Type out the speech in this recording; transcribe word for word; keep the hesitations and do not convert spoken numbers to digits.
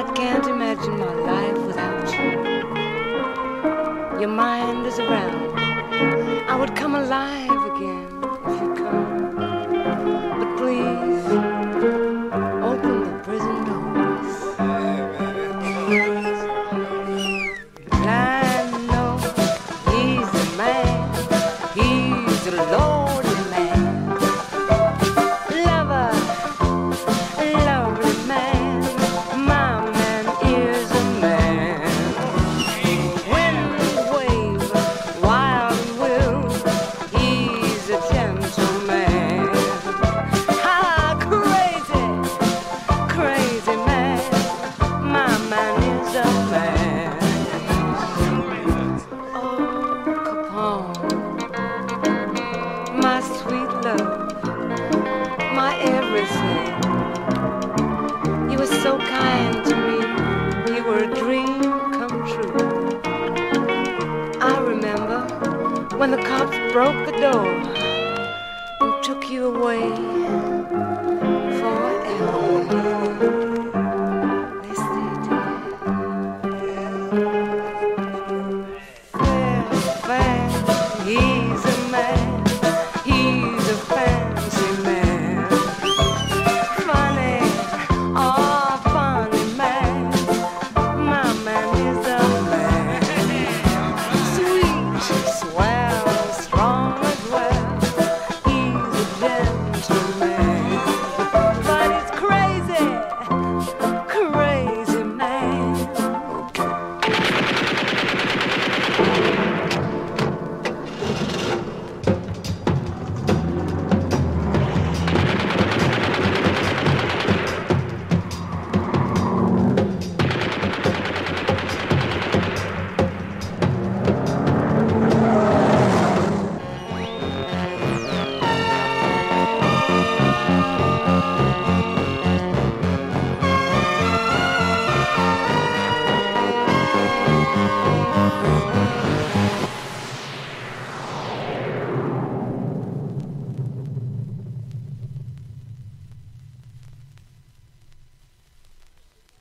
can't imagine my life without you. Your mind is around. I would come alive again if you come. But please, open the prison doors. I know he's a man. He's a lonely man. Lover, lovely man. My man is a man. Wind, wave, wild will. He's a gentleman. Ah, crazy, crazy man. My man is a man. Oh, Capone, my sweet love, my everything. You were so kind to me. You were a dream come true. I remember when the cops broke the door and took you away.